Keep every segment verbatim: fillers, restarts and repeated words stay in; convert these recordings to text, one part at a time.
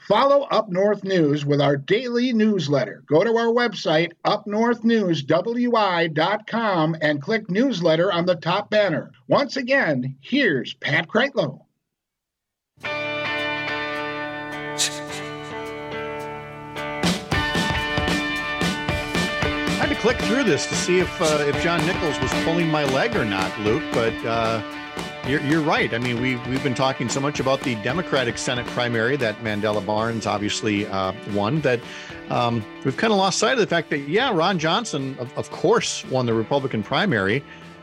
Follow Up North News with our daily newsletter. Go to our website, up north news w i dot com, and click newsletter on the top banner. Once again, here's Pat Kreitlow. I had to click through this to see if uh, if John Nichols was pulling my leg or not, Luke, but uh, you're, you're right. I mean, we've, we've been talking so much about the Democratic Senate primary that Mandela Barnes obviously uh, won that um, we've kind of lost sight of the fact that, yeah, Ron Johnson, of, of course, won the Republican primary,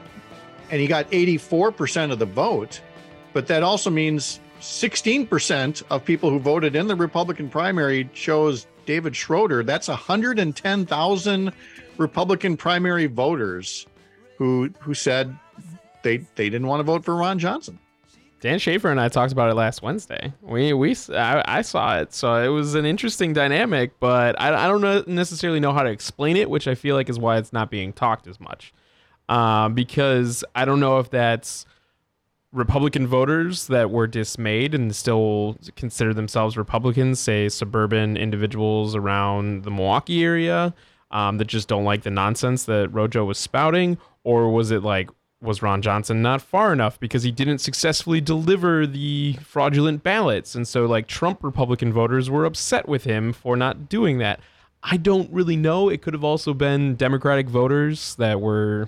and he got eighty-four percent of the vote, but that also means sixteen percent of people who voted in the Republican primary chose David Schroeder. That's one hundred ten thousand Republican primary voters who who said they they didn't want to vote for Ron Johnson. Dan Schaefer and I talked about it last Wednesday. We we I, I saw it, so it was an interesting dynamic, but I, I don't know, necessarily know how to explain it, which I feel like is why it's not being talked as much. Um, because I don't know if that's Republican voters that were dismayed and still consider themselves Republicans, say suburban individuals around the Milwaukee area, um, that just don't like the nonsense that Rojo was spouting, or was it like, was Ron Johnson not far enough because he didn't successfully deliver the fraudulent ballots? And so like Trump Republican voters were upset with him for not doing that. I don't really know. It could have also been Democratic voters that were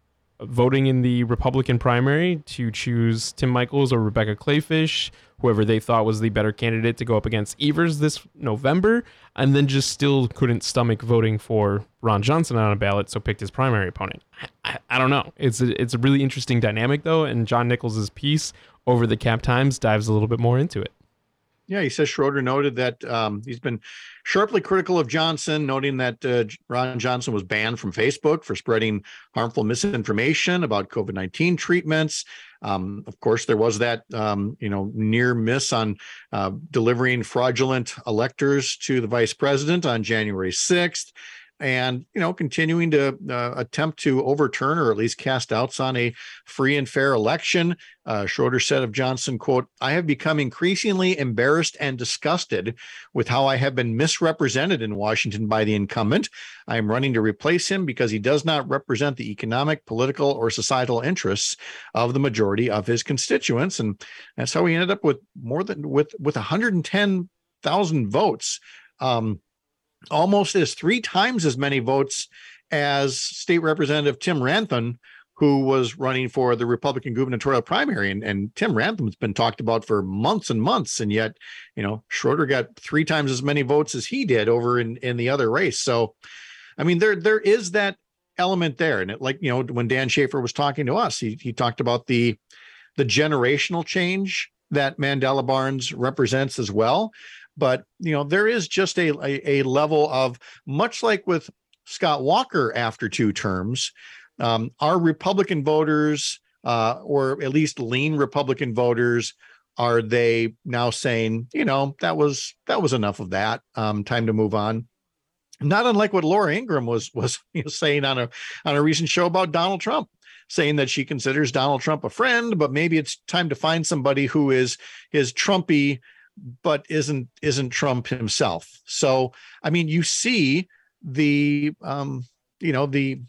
voting in the Republican primary to choose Tim Michels or Rebecca Clayfish, whoever they thought was the better candidate to go up against Evers this November, and then just still couldn't stomach voting for Ron Johnson on a ballot, so picked his primary opponent. I, I, I don't know. It's a, it's a really interesting dynamic, though, and John Nichols' piece over the Cap Times dives a little bit more into it. Yeah, he says Schroeder noted that um, he's been sharply critical of Johnson, noting that uh, Ron Johnson was banned from Facebook for spreading harmful misinformation about COVID nineteen treatments. Um, of course, there was that, um, you know, near miss on uh, delivering fraudulent electors to the vice president on January sixth. And, you know, continuing to uh, attempt to overturn or at least cast doubts on a free and fair election. Uh, Schroeder said of Johnson, quote, "I have become increasingly embarrassed and disgusted with how I have been misrepresented in Washington by the incumbent. I am running to replace him because he does not represent the economic, political, or societal interests of the majority of his constituents." And that's how he ended up with more than with with one hundred ten thousand votes. Um, almost as three times as many votes as State Representative Tim Rantham, who was running for the Republican gubernatorial primary. And, and Tim Rantham's been talked about for months and months. And yet, you know, Schroeder got three times as many votes as he did over in, in the other race. So, I mean, there there is that element there. And it, like, you know, when Dan Schaefer was talking to us, he he talked about the the generational change that Mandela Barnes represents as well. But, you know, there is just a, a, a level of, much like with Scott Walker after two terms, um, our Republican voters, uh, or at least lean Republican voters, are they now saying, you know, that was that was enough of that, um, time to move on? Not unlike what Laura Ingraham was was you know, saying on a on a recent show about Donald Trump, saying that she considers Donald Trump a friend, but maybe it's time to find somebody who is is Trumpy, but isn't isn't Trump himself. So, I mean, you see the, um, you know, the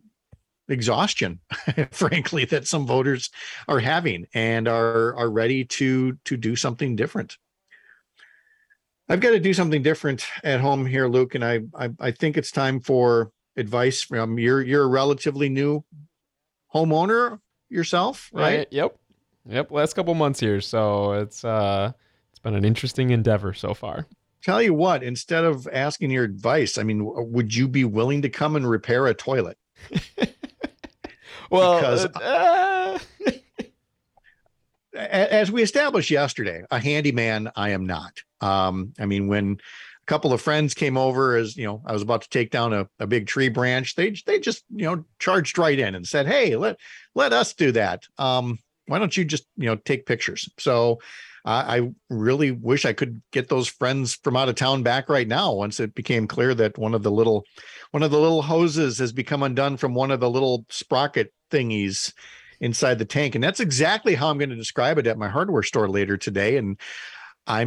exhaustion, frankly, that some voters are having and are are ready to to do something different. I've got to do something different at home here, Luke, and I I, I think it's time for advice from you're you're a relatively new homeowner yourself, right? right? Yep, yep. Last couple months here, so it's uh. been an interesting endeavor so far. Tell you what, instead of asking your advice, I mean, would you be willing to come and repair a toilet? Well, because uh, as we established yesterday, a handyman I am not. Um, I mean, when a couple of friends came over, as you know, I was about to take down a, a big tree branch, they they just, you know, charged right in and said, "Hey, let let us do that. Um, why don't you just, you know, take pictures?" So I really wish I could get those friends from out of town back right now. Once it became clear that one of the little, one of the little hoses has become undone from one of the little sprocket thingies inside the tank. And that's exactly how I'm going to describe it at my hardware store later today. And I'm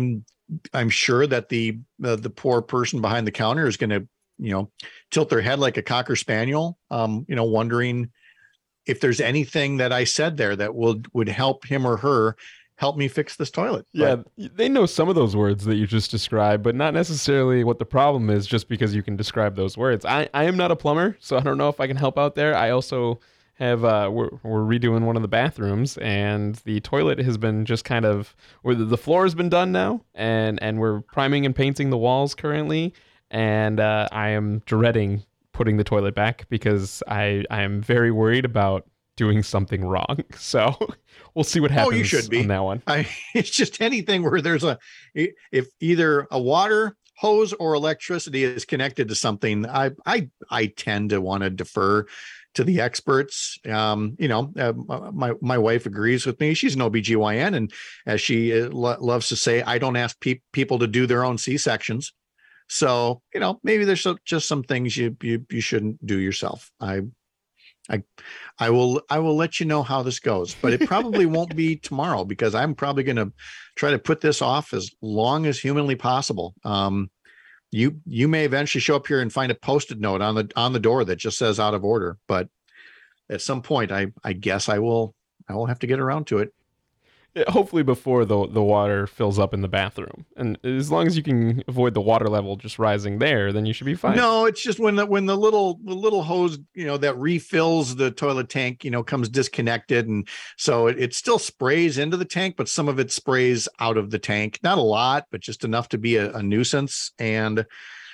I'm sure that the uh, the poor person behind the counter is going to, you know, tilt their head like a cocker spaniel, um, you know, wondering if there's anything that I said there that would would help him or her help me fix this toilet. Yeah, but, they know some of those words that you just described, but not necessarily what the problem is just because you can describe those words. I, I am not a plumber, so I don't know if I can help out there. I also have, uh, we're, we're redoing one of the bathrooms, and the toilet has been just kind of, where the, the floor has been done now, and, and we're priming and painting the walls currently, and uh, I am dreading putting the toilet back because I, I am very worried about doing something wrong. So we'll see what happens. Oh, you should be on that one. I, it's just anything where there's a, if either a water hose or electricity is connected to something, I, I, I tend to want to defer to the experts. Um, you know, uh, my, my wife agrees with me. She's an O B G Y N. And as she uh, lo- loves to say, I don't ask pe- people to do their own C-sections. So, you know, maybe there's so, just some things you, you, you shouldn't do yourself. I, I, I will, I will let you know how this goes, but it probably won't be tomorrow because I'm probably going to try to put this off as long as humanly possible. Um, you, you may eventually show up here and find a Post-it note on the, on the door that just says out of order, but at some point, I, I guess I will, I will have to get around to it. Hopefully before the the water fills up in the bathroom, and as long as you can avoid the water level just rising there, then you should be fine. No, it's just when the when the little the little hose, you know, that refills the toilet tank, you know, comes disconnected, and so it, it still sprays into the tank, but some of it sprays out of the tank. Not a lot, but just enough to be a, a nuisance. And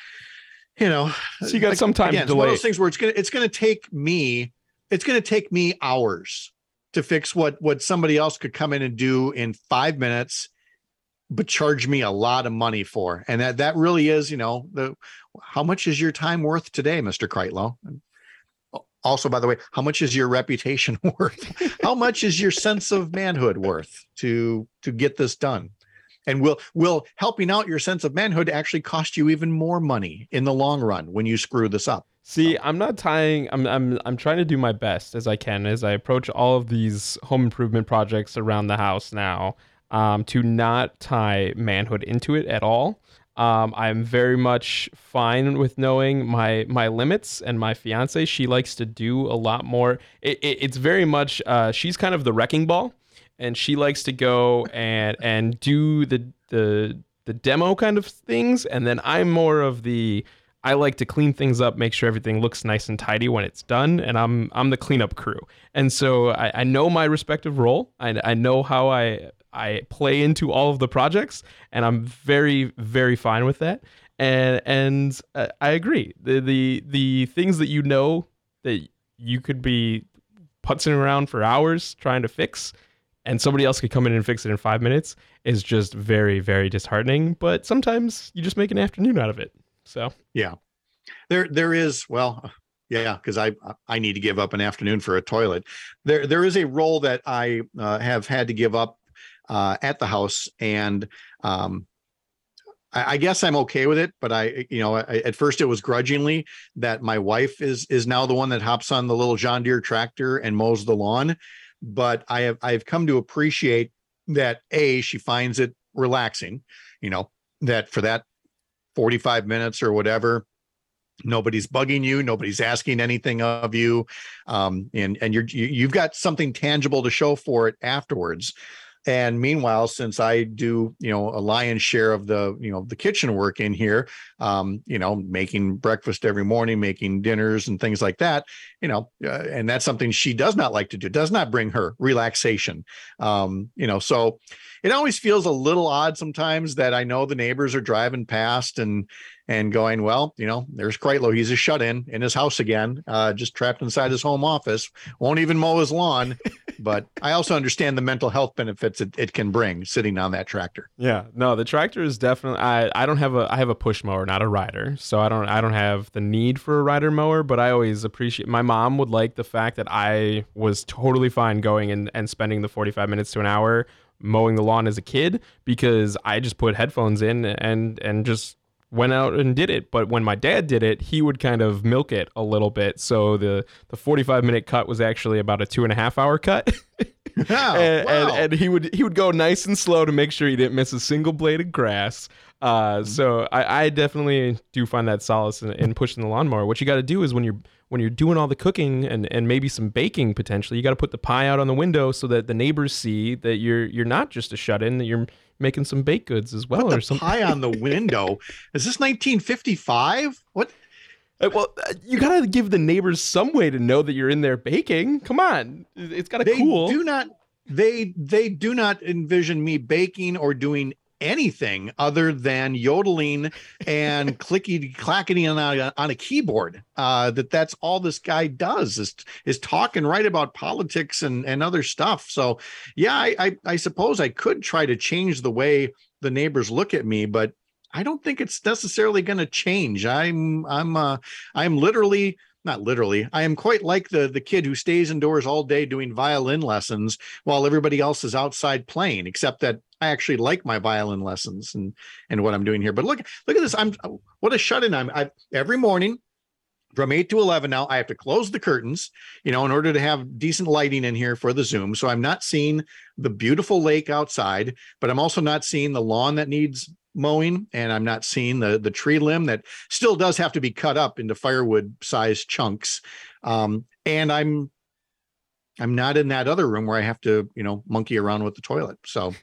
you know, so you got like, some time again, to delay. It's one of those things where it's gonna it's gonna take me it's gonna take me hours to fix what what somebody else could come in and do in five minutes, but charge me a lot of money for. And that that really is, you know, the how much is your time worth today, Mister Kreitlow? Also, by the way, how much is your reputation worth? How much is your sense of manhood worth to to get this done? And will will helping out your sense of manhood actually cost you even more money in the long run when you screw this up? See, I'm not tying. I'm I'm I'm trying to do my best as I can as I approach all of these home improvement projects around the house now, um, to not tie manhood into it at all. Um, I'm very much fine with knowing my my limits, and my fiance, she likes to do a lot more. It, it, it's very much uh, she's kind of the wrecking ball, and she likes to go and and do the the the demo kind of things, and then I'm more of the I like to clean things up, make sure everything looks nice and tidy when it's done, and I'm I'm the cleanup crew. And so I, I know my respective role. I, I know how I I play into all of the projects, and I'm very very fine with that. And and uh, I agree. The the the things that you know that you could be putzing around for hours trying to fix, and somebody else could come in and fix it in five minutes is just very very disheartening. But sometimes you just make an afternoon out of it. So yeah, there there is well, yeah, because I I need to give up an afternoon for a toilet. There there is a role that I uh, have had to give up uh, at the house, and um, I, I guess I'm okay with it. But I you know I, at first it was grudgingly that my wife is is now the one that hops on the little John Deere tractor and mows the lawn. But I have I've come to appreciate that a she finds it relaxing, you know, that for that forty-five minutes or whatever, nobody's bugging you, nobody's asking anything of you, um, and and you're you, you've got something tangible to show for it afterwards. And meanwhile, since I do, you know, a lion's share of the, you know, the kitchen work in here, um, you know, making breakfast every morning, making dinners and things like that, you know, uh, and that's something she does not like to do, does not bring her relaxation. Um, you know, so it always feels a little odd sometimes that I know the neighbors are driving past and and going, well, you know, there's Kreitlow. He's a shut-in in his house again, uh, just trapped inside his home office, won't even mow his lawn. But I also understand the mental health benefits it, it can bring sitting on that tractor. Yeah, no, the tractor is definitely, I, I don't have a, I have a push mower, not a rider. So I don't, I don't have the need for a rider mower, but I always appreciate, my mom would like the fact that I was totally fine going and, and spending the forty-five minutes to an hour mowing the lawn as a kid, because I just put headphones in and, and just went out and did it. But when my dad did it, he would kind of milk it a little bit. So the, the forty-five minute cut was actually about a two and a half hour cut. and, wow. and, and he would he would go nice and slow to make sure he didn't miss a single blade of grass. Uh, so I, I definitely do find that solace in, in pushing the lawnmower. What you got to do is when you're when you're doing all the cooking and, and maybe some baking potentially, you got to put the pie out on the window so that the neighbors see that you're you're not just a shut-in, that you're making some baked goods as well. Put or the something. pie on the window. Is this nineteen fifty-five? What? Uh, Well, uh, you got to give the neighbors some way to know that you're in there baking. Come on. It- It's got to They cool. do not. They they do not envision me baking or doing anything other than yodeling and clicky clackety on a, on a keyboard. Uh, that that's all this guy does is is talk and write about politics and and other stuff. So yeah, I I, I suppose I could try to change the way the neighbors look at me, but I don't think it's necessarily going to change. I'm I'm uh, I'm literally. Not literally. I am quite like the the kid who stays indoors all day doing violin lessons while everybody else is outside playing, except that I actually like my violin lessons and and what I'm doing here. But look, look at this. I'm what a shut-in I'm I every morning from eight to eleven now. I have to close the curtains, you know, in order to have decent lighting in here for the Zoom. So I'm not seeing the beautiful lake outside, but I'm also not seeing the lawn that needs mowing, and I'm not seeing the the tree limb that still does have to be cut up into firewood sized chunks. Um, and I'm I'm not in that other room where I have to, you know, monkey around with the toilet. So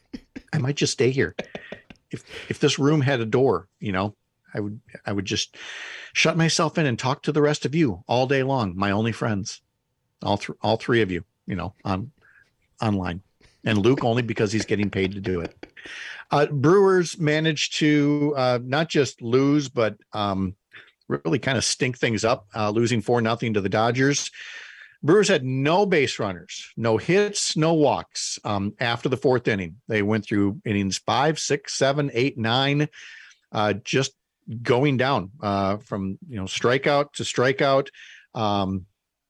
I might just stay here. If if this room had a door, you know, I would I would just shut myself in and talk to the rest of you all day long, my only friends, all th- all three of you, you know, on online, and Luke only because he's getting paid to do it. Uh, Brewers managed to uh, not just lose, but um, really kind of stink things up, uh, losing four nothing to the Dodgers. Brewers had no base runners, no hits, no walks um, after the fourth inning. They went through innings five, six, seven, eight, nine, uh, just going down uh, from you know strikeout to strikeout, um,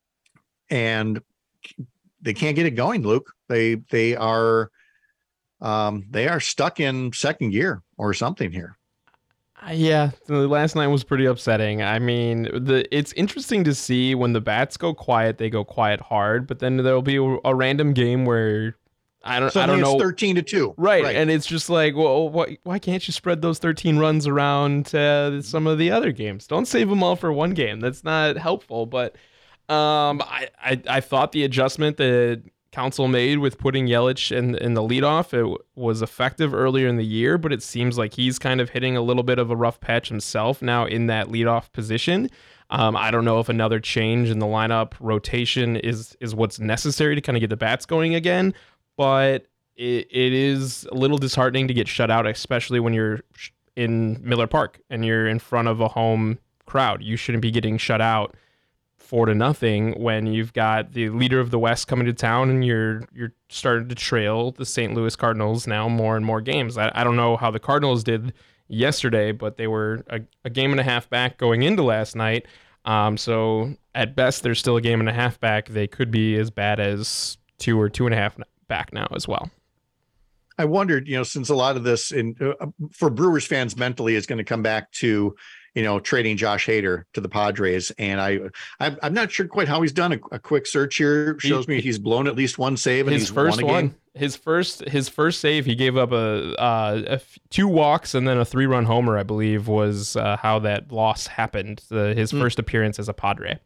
and they can't get it going. Luke, they they are. Um, they are stuck in second gear or something here. Uh, Yeah, the last night was pretty upsetting. I mean, the it's interesting to see when the bats go quiet, they go quiet hard, but then there'll be a, a random game where I don't Suddenly I don't it's know thirteen to two. Right, Right. and it's just like, well, why, why can't you spread those thirteen runs around to some of the other games? Don't save them all for one game. That's not helpful. But um, I, I, I thought the adjustment that Council made with putting Yelich in, in the leadoff, it w- was effective earlier in the year, but it seems like he's kind of hitting a little bit of a rough patch himself now in that leadoff position. Um, I don't know if another change in the lineup rotation is is what's necessary to kind of get the bats going again, but it, it is a little disheartening to get shut out, especially when you're sh- in Miller Park and you're in front of a home crowd. You shouldn't be getting shut out four to nothing when you've got the leader of the West coming to town and you're you're starting to trail the Saint Louis Cardinals now more and more games. I, I don't know how the Cardinals did yesterday, but they were a, a game and a half back going into last night. Um, so at best, they're still a game and a half back. They could be as bad as two or two and a half back now as well. I wondered, you know, since a lot of this in uh, for Brewers fans mentally is going to come back to, you know, trading Josh Hader to the Padres, and I, I'm, I'm not sure quite how he's done. A, a quick search here shows He- me he's blown at least one save, and His he's first won a one, game. his first his first save, he gave up a, uh, a f- two walks and then a three run homer, I believe, was uh, how that loss happened. The, his Hmm. first appearance as a Padre.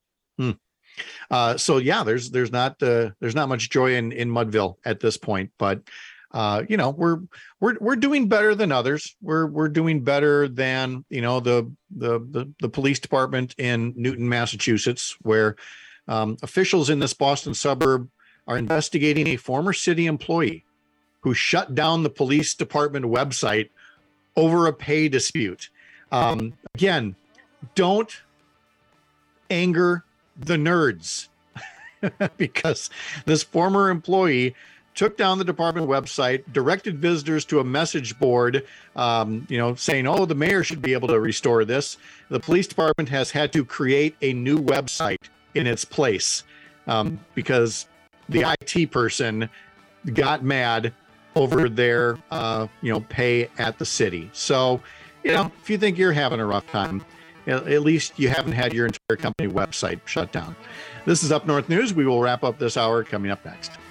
Uh, so yeah, there's there's not uh, there's not much joy in in Mudville at this point, but uh, you know we're we're we're doing better than others. We're we're doing better than you know the the the, the police department in Newton, Massachusetts, where um, officials in this Boston suburb are investigating a former city employee who shut down the police department website over a pay dispute. Um, again, don't anger the nerds because this former employee took down the department website, directed visitors to a message board, um, you know, saying, oh, the mayor should be able to restore this. The police department has had to create a new website in its place um, because the I T person got mad over their, uh, you know, pay at the city. So, you know, if you think you're having a rough time, at least you haven't had your entire company website shut down. This is Up North News. We will wrap up this hour coming up next.